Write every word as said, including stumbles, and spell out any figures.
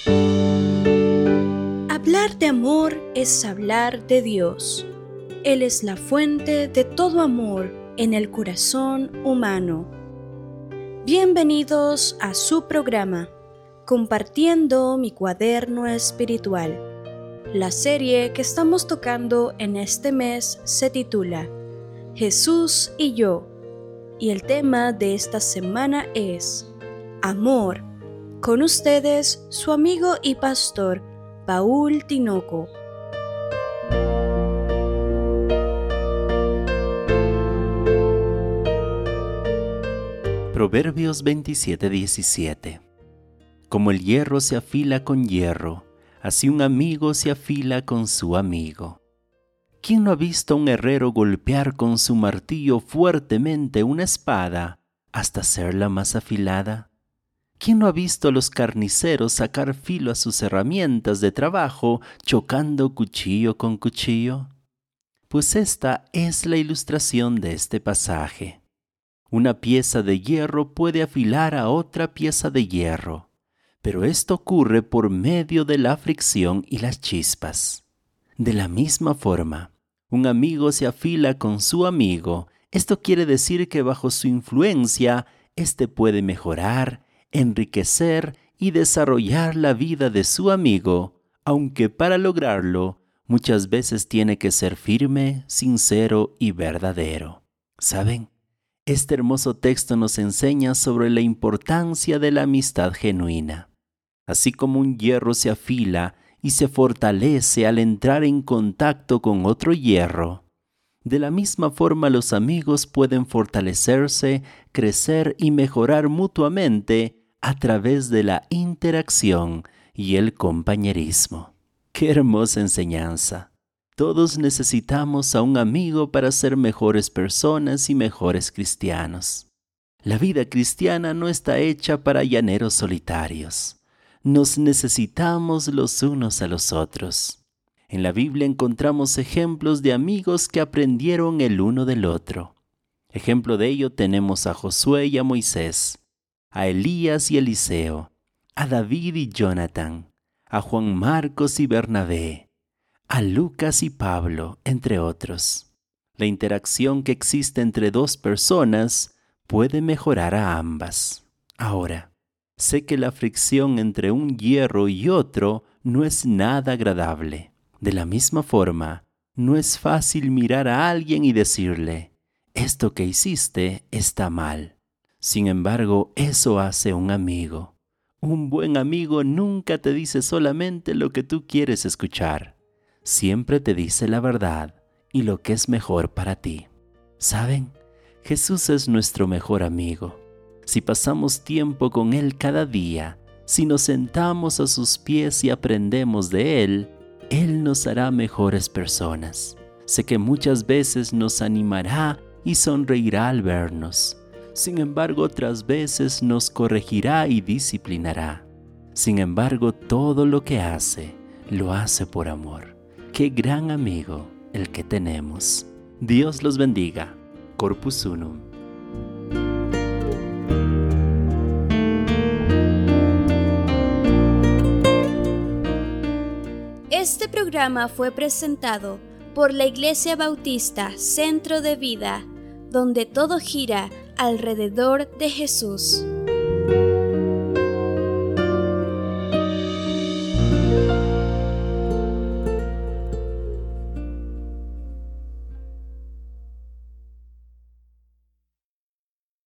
Hablar de amor es hablar de Dios. Él es la fuente de todo amor en el corazón humano. Bienvenidos a su programa, Compartiendo mi cuaderno espiritual. La serie que estamos tocando en este mes se titula Jesús y yo, y el tema de esta semana es Amor. Con ustedes, su amigo y pastor, Paul Tinoco. Proverbios veintisiete diecisiete. Como el hierro se afila con hierro, así un amigo se afila con su amigo. ¿Quién no ha visto a un herrero golpear con su martillo fuertemente una espada hasta hacerla más afilada? ¿Quién no ha visto a los carniceros sacar filo a sus herramientas de trabajo chocando cuchillo con cuchillo? Pues esta es la ilustración de este pasaje. Una pieza de hierro puede afilar a otra pieza de hierro, pero esto ocurre por medio de la fricción y las chispas. De la misma forma, un amigo se afila con su amigo. Esto quiere decir que bajo su influencia, éste puede mejorar, enriquecer y desarrollar la vida de su amigo, aunque para lograrlo muchas veces tiene que ser firme, sincero y verdadero. ¿Saben? Este hermoso texto nos enseña sobre la importancia de la amistad genuina. Así como un hierro se afila y se fortalece al entrar en contacto con otro hierro, de la misma forma los amigos pueden fortalecerse, crecer y mejorar mutuamente a través de la interacción y el compañerismo. ¡Qué hermosa enseñanza! Todos necesitamos a un amigo para ser mejores personas y mejores cristianos. La vida cristiana no está hecha para llaneros solitarios. Nos necesitamos los unos a los otros. En la Biblia encontramos ejemplos de amigos que aprendieron el uno del otro. Ejemplo de ello tenemos a Josué y a Moisés, a Elías y Eliseo, a David y Jonathan, a Juan Marcos y Bernabé, a Lucas y Pablo, entre otros. La interacción que existe entre dos personas puede mejorar a ambas. Ahora, sé que la fricción entre un hierro y otro no es nada agradable. De la misma forma, no es fácil mirar a alguien y decirle, esto que hiciste está mal. Sin embargo, eso hace un amigo. Un buen amigo nunca te dice solamente lo que tú quieres escuchar. Siempre te dice la verdad y lo que es mejor para ti. ¿Saben? Jesús es nuestro mejor amigo. Si pasamos tiempo con Él cada día, si nos sentamos a sus pies y aprendemos de Él, Él nos hará mejores personas. Sé que muchas veces nos animará y sonreirá al vernos. Sin embargo, otras veces nos corregirá y disciplinará. Sin embargo, todo lo que hace, lo hace por amor. ¡Qué gran amigo el que tenemos! Dios los bendiga. Corpus Unum. Este programa fue presentado por la Iglesia Bautista Centro de Vida, donde todo gira alrededor de Jesús.